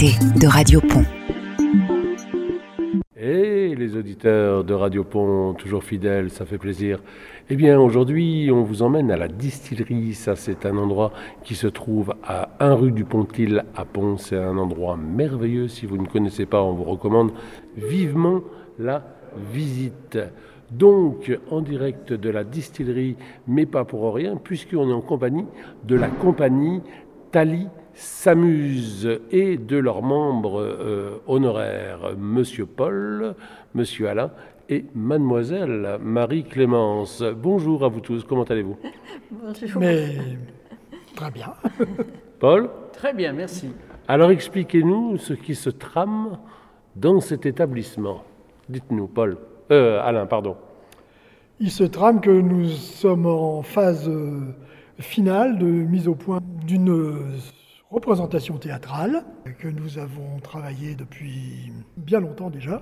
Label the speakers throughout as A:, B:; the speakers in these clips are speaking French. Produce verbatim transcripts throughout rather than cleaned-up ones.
A: l'été de Radio Pont.
B: Et les auditeurs de Radio Pont, toujours fidèles, ça fait plaisir. Eh bien, aujourd'hui, on vous emmène à la distillerie. Ça, c'est un endroit qui se trouve à un rue du Pontil à Pont. C'est un endroit merveilleux. Si vous ne connaissez pas, on vous recommande vivement la visite. Donc, en direct de la distillerie, mais pas pour rien, puisqu'on est en compagnie de la compagnie Thalie s'amuse et de leurs membres euh, honoraires, Monsieur Paul, Monsieur Alain et Mademoiselle Marie-Clémence. Bonjour à vous tous, comment allez-vous ?
C: Bonjour. Mais très bien.
B: Paul ?
D: Très bien, merci.
B: Alors expliquez-nous ce qui se trame dans cet établissement. Dites-nous, Paul. Euh, Alain, pardon.
C: Il se trame que nous sommes en phase finale de mise au point d'une représentation théâtrale que nous avons travaillée depuis bien longtemps déjà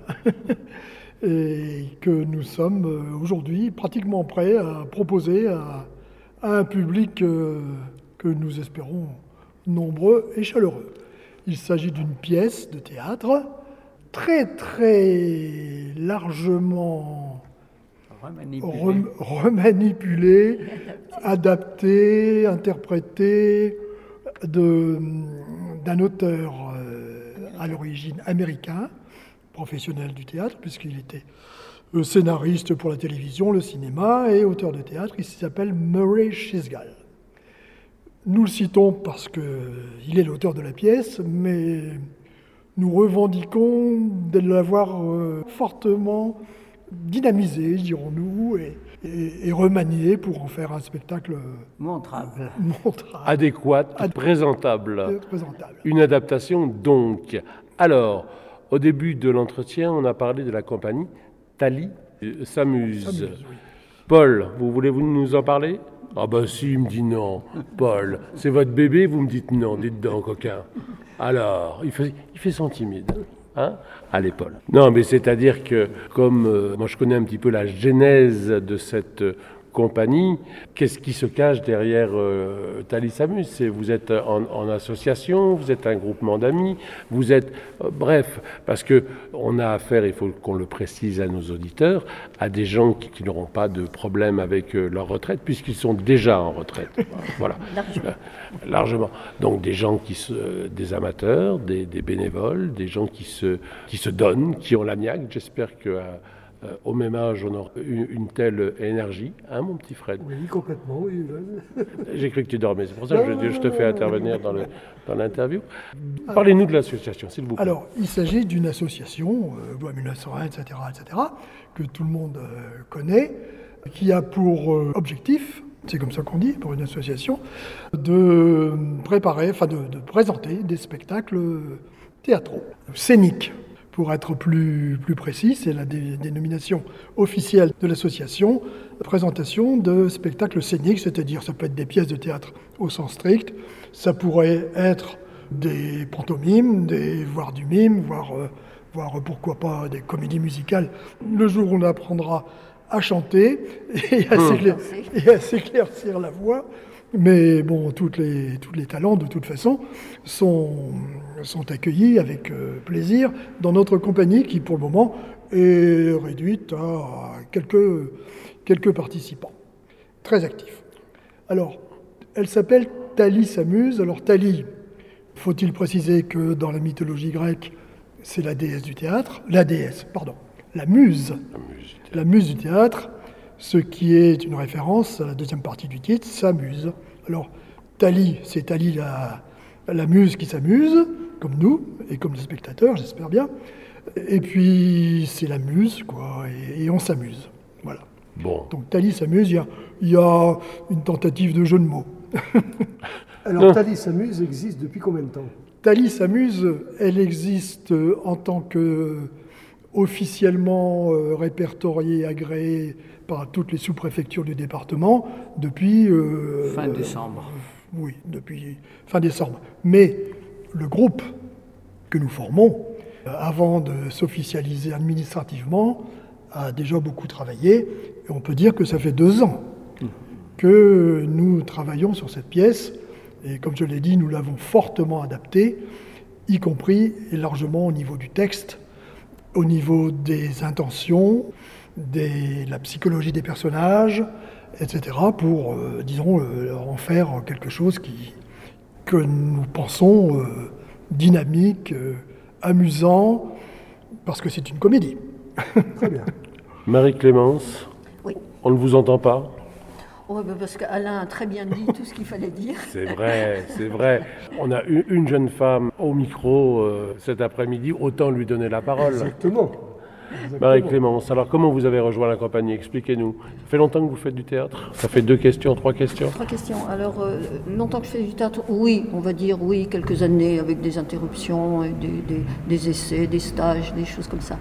C: et que nous sommes aujourd'hui pratiquement prêts à proposer à, à un public que nous espérons nombreux et chaleureux. Il s'agit d'une pièce de théâtre très très largement remanipulée, remanipulée adaptée, interprétée de, d'un auteur euh, à l'origine américain, professionnel du théâtre, puisqu'il était euh, scénariste pour la télévision, le cinéma, et auteur de théâtre. Il s'appelle Murray Chisgal. Nous le citons parce qu'il est l'auteur de la pièce, mais nous revendiquons de l'avoir euh, fortement dynamisé, dirons-nous, et, et, et remanié pour en faire un spectacle
D: montrable,
B: montrable. adéquat, Ad... présentable.
C: présentable.
B: Une adaptation donc. Alors, au début de l'entretien, on a parlé de la compagnie Thalie s'amuse. s'amuse oui. Paul, vous voulez-vous nous en parler ? Ah ben si, il me dit non. Paul, c'est votre bébé, vous me dites non, dites donc, coquin. Alors, il fait, il fait son timide. Hein ? Allez, Paul. Non, mais c'est-à-dire que, comme euh, moi je connais un petit peu la genèse de cette euh, compagnie, qu'est-ce qui se cache derrière euh, Thalie s'amuse ? C'est vous êtes en, en association, vous êtes un groupement d'amis, vous êtes... Euh, bref, parce que on a affaire, il faut qu'on le précise à nos auditeurs, à des gens qui, qui n'auront pas de problème avec euh, leur retraite, puisqu'ils sont déjà en retraite. Voilà. Largement. Euh, largement. Donc des gens qui se... des amateurs, des, des bénévoles, des gens qui se, qui se donnent, qui ont la niaque. J'espère que... Euh, Euh, au même âge, on a une, une telle énergie, hein, mon petit Fred ?
E: Oui, complètement, oui.
B: J'ai cru que tu dormais, c'est pour ça que je, je te fais intervenir dans, le, dans l'interview. Parlez-nous de l'association, s'il vous plaît.
C: Alors, il s'agit d'une association, euh, loi mille neuf cent un, et cetera, et cetera, que tout le monde euh, connaît, qui a pour euh, objectif, c'est comme ça qu'on dit pour une association, de préparer, enfin de, de présenter des spectacles théâtraux, scéniques. Pour être plus, plus précis, c'est la dé- dénomination officielle de l'association, présentation de spectacles scéniques, c'est-à-dire ça peut être des pièces de théâtre au sens strict, ça pourrait être des pantomimes, des, voire du mime, voire, euh, voire pourquoi pas des comédies musicales. Le jour où on apprendra à chanter et à, s'éclair- et à s'éclaircir la voix, mais bon, toutes les, tous les talents, de toute façon, sont, sont accueillis avec euh, plaisir dans notre compagnie qui, pour le moment, est réduite à quelques, quelques participants, très actifs. Alors, elle s'appelle Thalie s'amuse. Alors, Thalie, faut-il préciser que dans la mythologie grecque, c'est la déesse du théâtre, la déesse, pardon, la muse, la muse, la muse du théâtre, ce qui est une référence à la deuxième partie du titre, s'amuse. Alors, Thalie, c'est Thalie la, la muse qui s'amuse, comme nous, et comme les spectateurs, j'espère bien. Et puis, c'est la muse, quoi, et, et on s'amuse. Voilà.
B: Bon.
C: Donc, Thalie s'amuse, il y a, il y a une tentative de jeu de mots.
E: Alors, Thalie s'amuse existe depuis combien de temps ?
C: Thalie s'amuse, elle existe en tant que officiellement euh, répertoriée, agréée par toutes les sous-préfectures du département depuis... Euh,
D: fin décembre.
C: Euh, oui, depuis fin décembre. Mais le groupe que nous formons, euh, avant de s'officialiser administrativement, a déjà beaucoup travaillé. Et on peut dire que ça fait deux ans mmh. que nous travaillons sur cette pièce. Et comme je l'ai dit, nous l'avons fortement adaptée. y compris et largement au niveau du texte, au niveau des intentions, de la psychologie des personnages, et cetera, pour, euh, disons, euh, en faire quelque chose qui, que nous pensons euh, dynamique, euh, amusant, parce que c'est une comédie.
E: Très bien.
B: Marie-Clémence,
A: Oui.
B: on ne vous entend pas?
A: Oh, ben parce qu'Alain a très bien dit tout ce qu'il fallait dire.
B: C'est vrai, c'est vrai. On a eu une jeune femme au micro euh, cet après-midi, autant lui donner la parole.
E: Exactement. Exactement.
B: Marie-Clémence, alors comment vous avez rejoint la compagnie? Expliquez-nous. Ça fait longtemps que vous faites du théâtre? Ça fait deux questions, trois questions?
A: Trois questions. Alors, euh, longtemps que je fais du théâtre, oui, on va dire oui, quelques années avec des interruptions, et des, des, des essais, des stages, des choses comme ça.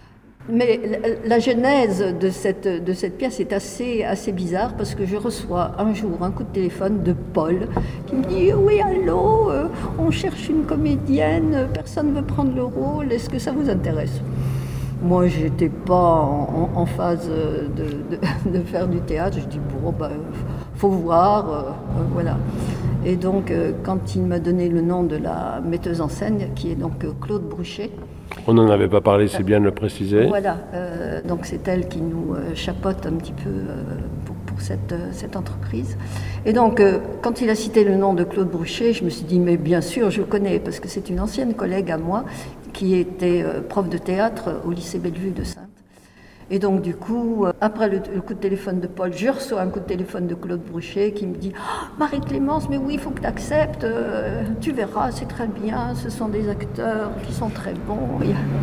A: Mais la, la genèse de cette, de cette pièce est assez, assez bizarre parce que je reçois un jour un coup de téléphone de Paul qui me dit « Oui, allô, euh, on cherche une comédienne, personne ne veut prendre le rôle, est-ce que ça vous intéresse ?» Moi, je n'étais pas en, en, en phase de, de, de faire du théâtre. Je dis, bon, ben, faut voir, euh, voilà. Et donc, euh, quand il m'a donné le nom de la metteuse en scène, qui est donc Claude Bruchet.
B: On n'en avait pas parlé, c'est bien de le préciser.
A: Voilà, euh, donc c'est elle qui nous euh, chapeaute un petit peu euh, pour, pour cette, euh, cette entreprise. Et donc, euh, quand il a cité le nom de Claude Bruchet, je me suis dit, mais bien sûr, je connais, parce que c'est une ancienne collègue à moi qui était euh, prof de théâtre au lycée Bellevue de Saintes. Et donc, du coup, euh, après le, le coup de téléphone de Paul, je reçois un coup de téléphone de Claude Bruchet qui me dit oh, « Marie-Clémence, mais oui, il faut que tu acceptes, euh, tu verras, c'est très bien, ce sont des acteurs qui sont très bons. »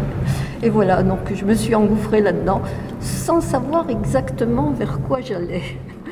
A: Et voilà, donc je me suis engouffrée là-dedans sans savoir exactement vers quoi j'allais.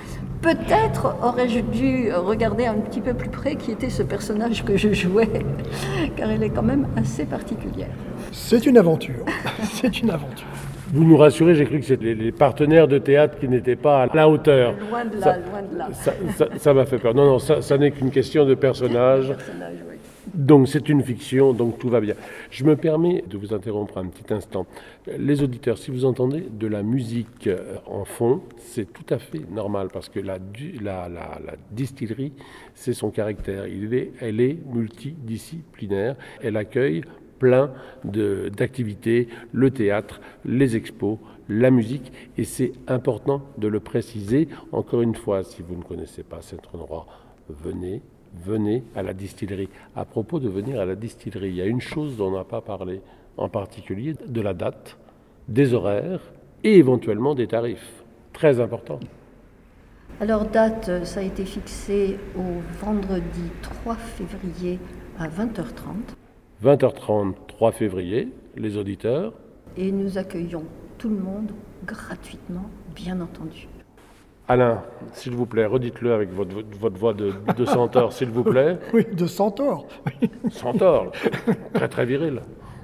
A: Peut-être aurais-je dû regarder un petit peu plus près qui était ce personnage que je jouais, car elle est quand même assez particulière.
C: C'est une aventure, c'est une aventure.
B: Vous nous rassurez, j'ai cru que c'était les, les partenaires de théâtre qui n'étaient pas à la hauteur.
A: Loin de là,
B: ça,
A: loin de là.
B: Ça, ça, ça m'a fait peur. Non, non, ça, ça n'est qu'une question de personnage.
A: personnage, oui.
B: Donc c'est une fiction, donc tout va bien. Je me permets de vous interrompre un petit instant. Les auditeurs, si vous entendez de la musique en fond, c'est tout à fait normal parce que la, la, la, la distillerie, c'est son caractère. Il est, elle est multidisciplinaire. Elle accueille plein de, d'activités, le théâtre, les expos, la musique, et c'est important de le préciser. Encore une fois, si vous ne connaissez pas cet endroit, venez, venez à la distillerie. À propos de venir à la distillerie, il y a une chose dont on n'a pas parlé, en particulier de la date, des horaires et éventuellement des tarifs. Très important.
A: Alors, date, ça a été fixé au vendredi trois février à vingt heures trente.
B: vingt heures trente, trois février, les auditeurs.
A: Et nous accueillons tout le monde gratuitement, bien entendu.
B: Alain, s'il vous plaît, redites-le avec votre, votre voix de, de centaure, s'il vous plaît.
C: Oui, de centaure.
B: Centaure, très très viril.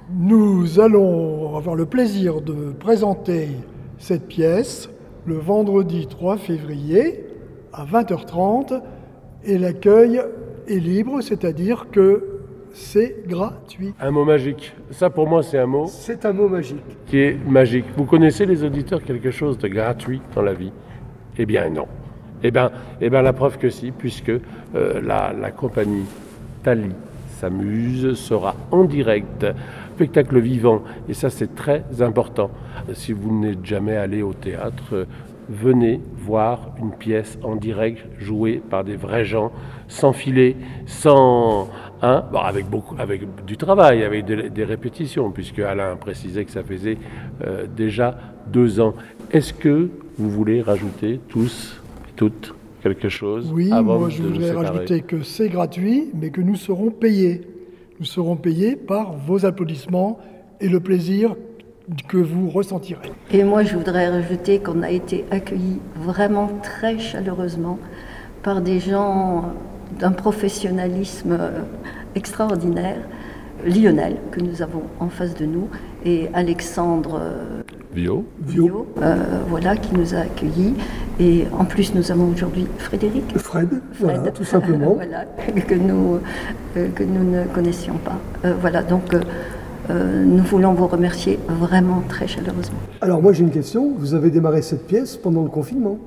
C: Nous allons avoir le plaisir de présenter cette pièce le vendredi trois février à vingt heures trente et l'accueil est libre, c'est-à-dire que c'est gratuit.
B: Un mot magique. Ça, pour moi, c'est un mot...
E: C'est un mot magique.
B: Qui est magique. Vous connaissez, les auditeurs, quelque chose de gratuit dans la vie? Eh bien, non. Eh bien, eh bien la preuve que si, puisque euh, la, la compagnie Thalie s'amuse sera en direct, spectacle vivant. Et ça, c'est très important. Si vous n'êtes jamais allé au théâtre, euh, venez voir une pièce en direct jouée par des vrais gens, sans filet, sans... Hein, bon, avec, beaucoup, avec du travail, avec des, des répétitions, puisque Alain précisait que ça faisait euh, déjà deux ans. Est-ce que vous voulez rajouter tous et toutes quelque chose?
C: Oui,
B: avant
C: moi je
B: de
C: voudrais rajouter que c'est gratuit, mais que nous serons payés. Nous serons payés par vos applaudissements et le plaisir que vous ressentirez.
A: Et moi je voudrais rajouter qu'on a été accueillis vraiment très chaleureusement par des gens d'un professionnalisme extraordinaire. Lionel, que nous avons en face de nous, et Alexandre
B: Vio,
A: Vio euh, voilà, qui nous a accueillis. Et en plus, nous avons aujourd'hui Frédéric.
E: Fred,
A: Fred
E: voilà, tout simplement.
A: voilà, que, nous, euh, que nous ne connaissions pas. Euh, voilà, donc euh, nous voulons vous remercier vraiment très chaleureusement.
E: Alors moi j'ai une question, vous avez démarré cette pièce pendant le confinement?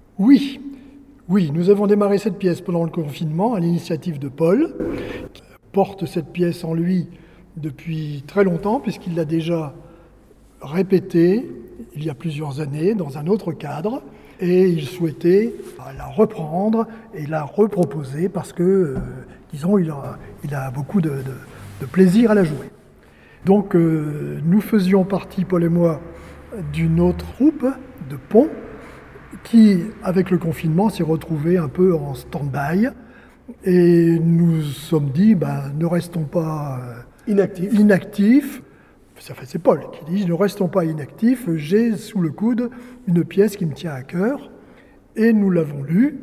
C: Oui, oui, nous avons démarré cette pièce pendant le confinement à l'initiative de Paul. porte cette pièce en lui depuis très longtemps, puisqu'il l'a déjà répétée il y a plusieurs années dans un autre cadre, et il souhaitait la reprendre et la reproposer parce que, euh, disons, il a, il a beaucoup de, de, de plaisir à la jouer. Donc euh, nous faisions partie, Paul et moi, d'une autre troupe de Pont qui, avec le confinement, s'est retrouvée un peu en stand-by. Et nous nous sommes dit, ben, ne restons pas euh,
E: Inactif.
C: inactifs. Ça fait, c'est Paul qui dit, ne restons pas inactifs. J'ai sous le coude une pièce qui me tient à cœur. Et nous l'avons lue.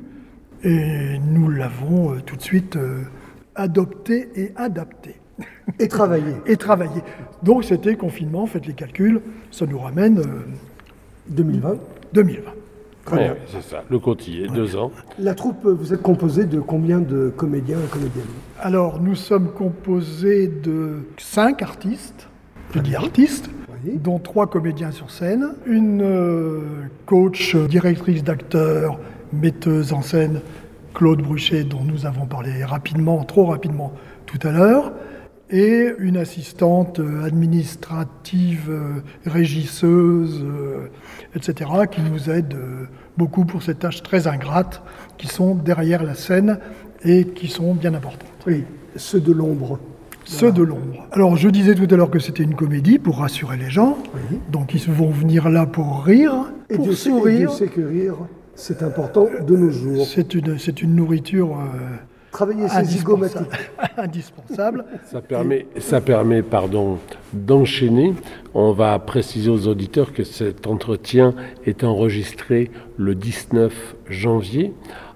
C: Et nous l'avons euh, tout de suite euh, adoptée et adaptée.
E: Et travailler.
C: Et travailler. Donc c'était confinement, faites les calculs, ça nous ramène euh,
E: deux mille vingt.
C: deux mille vingt.
E: Très
B: Ouais,
E: bien.
B: c'est ça, le Cotillier, deux ans.
E: La troupe, vous êtes composé de combien de comédiens et comédiennes?
C: Alors nous sommes composés de cinq artistes, je dis artistes,
E: Oui.
C: dont trois comédiens sur scène, une euh, coach, euh, directrice d'acteurs, metteuse en scène, Claude Bruchet, dont nous avons parlé rapidement, trop rapidement tout à l'heure, et une assistante euh, administrative, euh, régisseuse, euh, et cetera, qui nous aide euh, beaucoup pour ces tâches très ingrates qui sont derrière la scène et qui sont bien importantes.
E: Oui, ceux de l'ombre.
C: Ceux de l'ombre. Alors, je disais tout à l'heure que c'était une comédie pour rassurer les gens.
E: Oui.
C: Donc, ils vont venir là pour rire,
E: Et
C: pour
E: Dieu sait, et Dieu
C: sourire.
E: sait que rire, c'est important de nos jours.
C: C'est une, c'est une nourriture euh,
E: Travailler ses
C: indispensable.
E: zygomatiques.
C: indispensable.
B: Ça permet, ça permet pardon, d'enchaîner. On va préciser aux auditeurs que cet entretien est enregistré le dix-neuf janvier,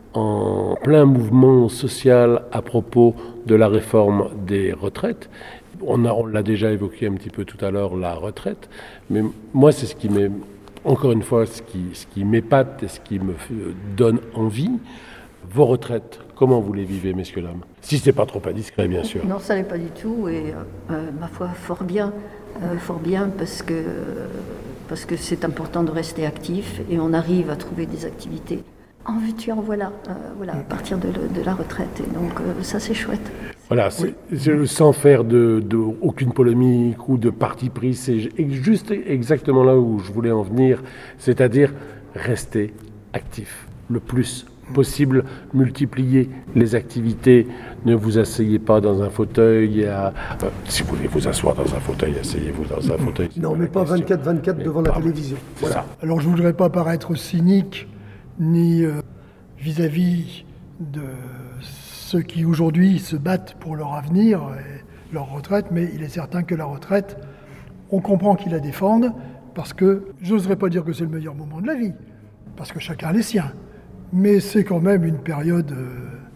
B: en plein mouvement social à propos de la réforme des retraites. On, a, on l'a déjà évoqué un petit peu tout à l'heure, la retraite, mais moi c'est ce qui m'est, encore une fois, ce qui, ce qui m'épate et ce qui me donne envie. Vos retraites, comment vous les vivez, messieurs, dames? Si c'est pas trop indiscret, bien sûr.
A: Non, ça n'est pas du tout, et euh, ma foi, fort bien, euh, fort bien, parce que, parce que c'est important de rester actif, et on arrive à trouver des activités. En veux-tu, en voilà, euh, voilà, à partir de, de la retraite, et donc euh, ça c'est chouette.
B: Voilà, c'est, c'est, sans faire de, de aucune polémique ou de parti pris, c'est juste exactement là où je voulais en venir, c'est-à-dire rester actif le plus possible, multiplier les activités, ne vous asseyez pas dans un fauteuil, à, euh, si vous voulez vous asseoir dans un fauteuil, asseyez-vous dans un fauteuil.
E: Non, mais pas vingt-quatre vingt-quatre
B: Mais
E: devant la
B: pas-
E: télévision.
B: C'est ça.
C: Alors, je ne voudrais pas paraître cynique, ni euh, vis-à-vis de ceux qui aujourd'hui se battent pour leur avenir et leur retraite, mais il est certain que la retraite, on comprend qu'ils la défendent, parce que, j'oserais pas dire que c'est le meilleur moment de la vie, parce que chacun a les siens, mais c'est quand même une période euh,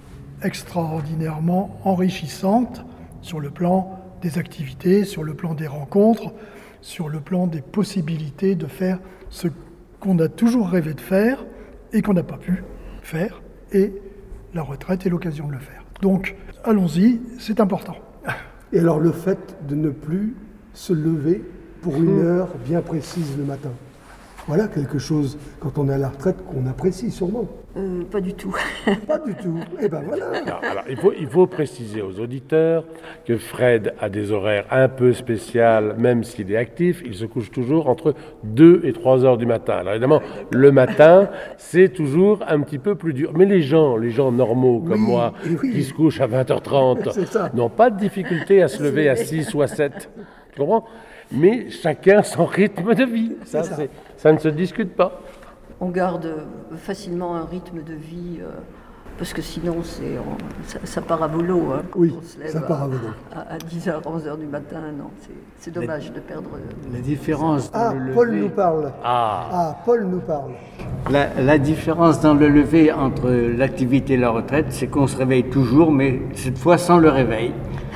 C: extraordinairement enrichissante sur le plan des activités, sur le plan des rencontres, sur le plan des possibilités de faire ce qu'on a toujours rêvé de faire et qu'on n'a pas pu faire, et la retraite est l'occasion de le faire. Donc, allons-y, c'est important.
E: Et alors le fait de ne plus se lever pour une heure bien précise le matin. Voilà quelque chose, quand on est à la retraite, qu'on apprécie sûrement.
A: Euh, pas du tout.
E: Pas du tout. Et ben voilà.
B: Alors, alors, il, faut, il faut préciser aux auditeurs que Fred a des horaires un peu spéciaux, même s'il est actif, il se couche toujours entre deux et trois heures du matin. Alors évidemment, le matin, c'est toujours un petit peu plus dur. Mais les gens, les gens normaux comme
E: Oui,
B: moi,
E: oui.
B: qui se couchent à vingt heures trente,
E: C'est ça.
B: n'ont pas de difficulté à se lever à six ou à sept. Tu comprends? Mais chacun son rythme de vie. Ça,
E: C'est ça.
B: c'est- ça ne se discute pas.
A: On garde facilement un rythme de vie, euh, parce que sinon c'est, on- ça, ça part à volo. Hein, quand
E: Oui,
A: on se lève
E: ça part à volo.
A: À, à dix heures, onze heures du matin, non, c'est, c'est dommage de perdre. euh,
D: La différence dans
E: Ah,
D: le
E: Paul
D: lever,
E: nous parle.
B: Ah,
E: Ah, Paul nous parle.
D: la, la différence dans le lever entre l'activité et la retraite, c'est qu'on se réveille toujours, mais cette fois sans le réveil.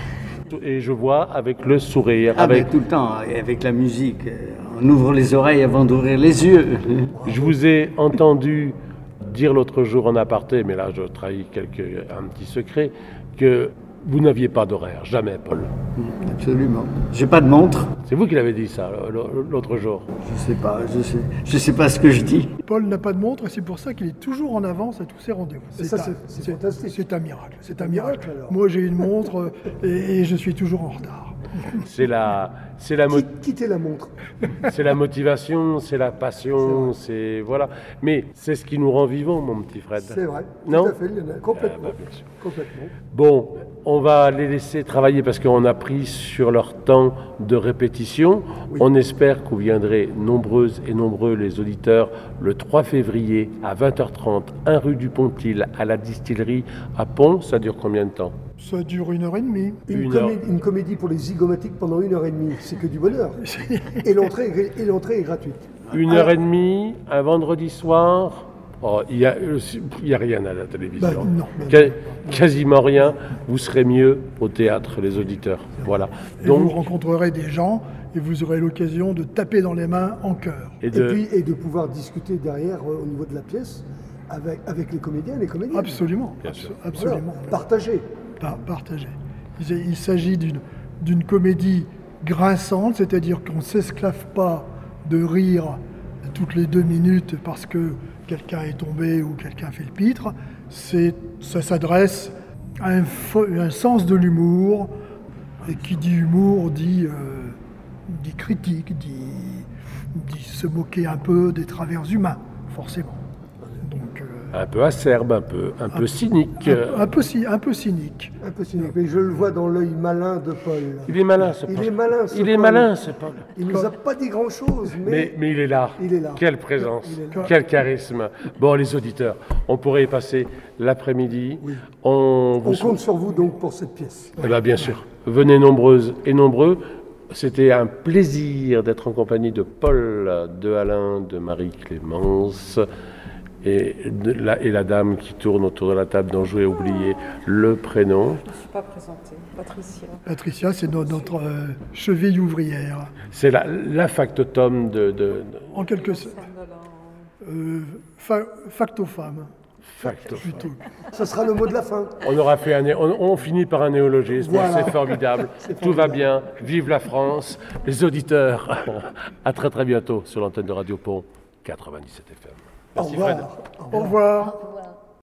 B: et je vois avec le sourire,
D: Ah,
B: avec
D: ben, tout le temps, et avec la musique. euh, On ouvre les oreilles avant d'ouvrir les yeux.
B: Je vous ai entendu dire l'autre jour en aparté, mais là je trahis quelque, un petit secret, que Vous n'aviez pas d'horaire, jamais, Paul.
D: Absolument. J'ai pas de montre.
B: C'est vous qui l'avez dit ça l'autre jour.
D: Je sais pas, je sais, je sais pas ce que je dis.
C: Paul n'a pas de montre et c'est pour ça qu'il est toujours en avance à tous ses rendez-vous.
E: C'est ça, c'est- c'est fantastique.
C: C'est un miracle. C'est un miracle.
E: miracle, alors.
C: Moi, j'ai une montre euh, et, et je suis toujours en retard.
B: C'est la, c'est la, mo-
E: Qui- Quittez la montre.
B: c'est la motivation, c'est la passion, c'est voilà. Mais c'est ce qui nous rend vivants, mon petit Fred.
E: C'est vrai.
B: Non
E: Tout à fait, il y en a complètement.
B: Ah, bah, bien sûr.
E: Complètement.
B: Bon, on va les laisser travailler parce qu'on a pris sur leur temps de répétition. On espère que vous viendrez nombreuses et nombreux les auditeurs le trois février à vingt heures trente, un rue du Pontil à la distillerie à Pont. Ça dure combien de temps?
C: Ça dure une heure et demie.
E: Une,
B: Une heure.
E: comédie, une comédie pour les zygomatiques pendant une heure et demie, c'est que du bonheur. Et l'entrée est, gra- et l'entrée est gratuite.
B: Une heure et demie, un vendredi soir. Oh, il n'y a, il y a rien à la télévision.
C: Bah, non, mais-
B: Qua- quasiment rien. Vous serez mieux au théâtre, les auditeurs. Voilà.
C: Et vous
B: Donc,
C: rencontrerez des gens et vous aurez l'occasion de taper dans les mains en chœur.
B: et
E: Et,
B: de,
E: puis, et de pouvoir discuter derrière, euh, au niveau de la pièce, avec, avec les comédiens et les comédiennes.
C: Absolument.
B: Bien sûr.
E: Voilà.
C: Absolument.
E: Partager.
C: Par- Partager. Il, il s'agit d'une, d'une comédie grinçante, c'est-à-dire qu'on ne s'esclave pas de rire toutes les deux minutes parce que quelqu'un est tombé ou quelqu'un fait le pitre. C'est, ça s'adresse à un, fo- un sens de l'humour, et qui dit humour dit, euh, dit critique, dit, dit se moquer un peu des travers humains, forcément. Donc, euh,
B: un peu acerbe, un peu, un peu cynique.
C: un, un peu, cy- un peu cynique.
E: Un peu cynique. Mais je le vois dans l'œil malin de Paul.
B: Il est malin, ce
E: Il
B: Paul.
E: est malin, ce
B: Il est
E: Paul.
B: malin, ce Paul.
E: Il nous a pas dit grand-chose, mais,
B: Mais, mais il est là.
E: Il est là.
B: Quelle présence,
E: Il est là.
B: quel charisme. Bon, les auditeurs, on pourrait y passer l'après-midi. On vous
E: on
B: sou-
E: compte sur vous donc pour cette pièce.
B: Eh bien, bien sûr. Venez nombreuses et nombreux. C'était un plaisir d'être en compagnie de Paul, de Alain, de Marie-Clémence et, de la, et la dame qui tourne autour de la table dont je vais oublier le prénom.
F: Je ne suis pas présentée. Patricia.
C: Patricia, c'est no- notre euh, cheville ouvrière.
B: C'est la, la factotum de, de, de
C: En quelque sorte. Euh, fa- facto-femme,
B: facto.
C: plutôt.
E: Ce sera le mot de la fin.
B: On aura fait un, né- on, on finit par un néologisme.
E: Voilà.
B: C'est formidable. Tout va bien. Vive la France. Les auditeurs. À très très bientôt sur l'antenne de Radio Pont quatre-vingt-dix-sept F M.
E: Au
B: Merci
E: revoir.
B: Fred.
C: Au revoir.